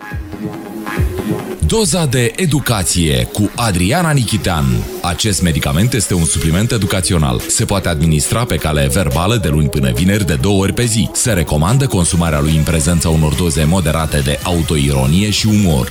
Doza de educație cu Adriana Nichitean. Acest medicament este un supliment educațional. Se poate administra pe cale verbală de luni până vineri de 2 ori pe zi. Se recomandă consumarea lui în prezența unor doze moderate de autoironie și umor.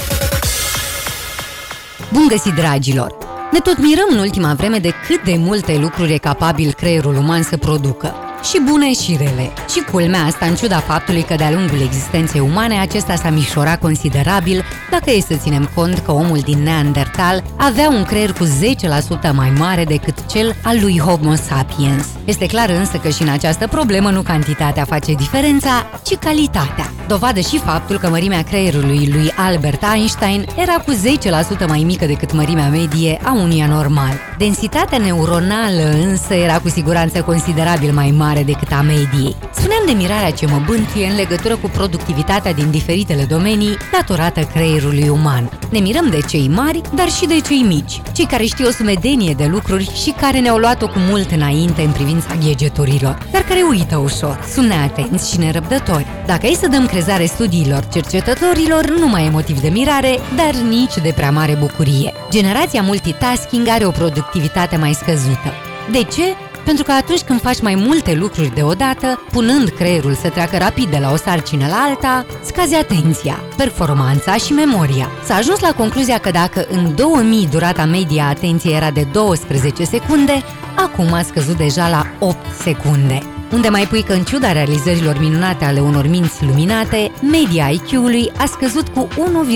Bun găsit, dragilor! Ne tot mirăm în ultima vreme de cât de multe lucruri e capabil creierul uman să producă. Și bune și rele. Și culmea asta în ciuda faptului că de-a lungul existenței umane acesta s-a mișorat considerabil dacă e să ținem cont că omul din Neandertal avea un creier cu 10% mai mare decât cel al lui Homo sapiens. Este clar însă că și în această problemă nu cantitatea face diferența, ci calitatea. Dovadă și faptul că mărimea creierului lui Albert Einstein era cu 10% mai mică decât mărimea medie a unuia normal. Densitatea neuronală însă era cu siguranță considerabil mai mare decât a mediei. Spuneam de mirarea ce mă bântuie în legătură cu productivitatea din diferitele domenii datorată creierului uman. Ne mirăm de cei mari, dar și de cei mici, cei care știu o sumedenie de lucruri și care ne-au luat-o cu mult înainte în privința gadgeturilor, dar care uită ușor, sunt neatenți și nerăbdători. Dacă e să dăm crezare studiilor cercetătorilor, nu mai e motiv de mirare, dar nici de prea mare bucurie. Generația multitasking are o productivitate mai scăzută. De ce? Pentru că atunci când faci mai multe lucruri deodată, punând creierul să treacă rapid de la o sarcină la alta, scazi atenția, performanța și memoria. S-a ajuns la concluzia că dacă în 2000 durata media a atenției era de 12 secunde, acum a scăzut deja la 8 secunde. Unde mai pui că în ciuda realizărilor minunate ale unor minți luminate, media IQ-ului a scăzut cu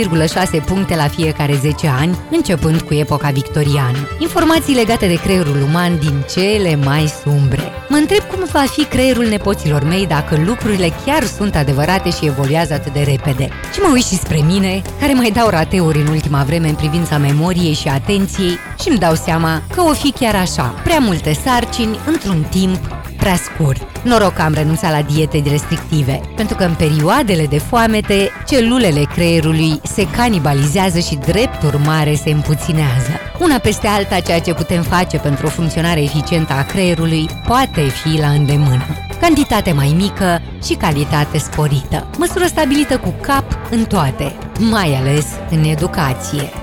1,6 puncte la fiecare 10 ani, începând cu epoca victoriană. Informații legate de creierul uman din cele mai sumbre. Mă întreb cum va fi creierul nepoților mei dacă lucrurile chiar sunt adevărate și evoluează atât de repede. Și mă uit și spre mine, care mai dau rateuri în ultima vreme în privința memoriei și atenției și îmi dau seama că o fi chiar așa. Prea multe sarcini într-un timp prea scurt. Noroc că am renunțat la diete restrictive, pentru că în perioadele de foamete, celulele creierului se canibalizează și drept urmare se împuținează. Una peste alta, ceea ce putem face pentru o funcționare eficientă a creierului poate fi la îndemână. Cantitate mai mică și calitate sporită. Măsură stabilită cu cap în toate, mai ales în educație.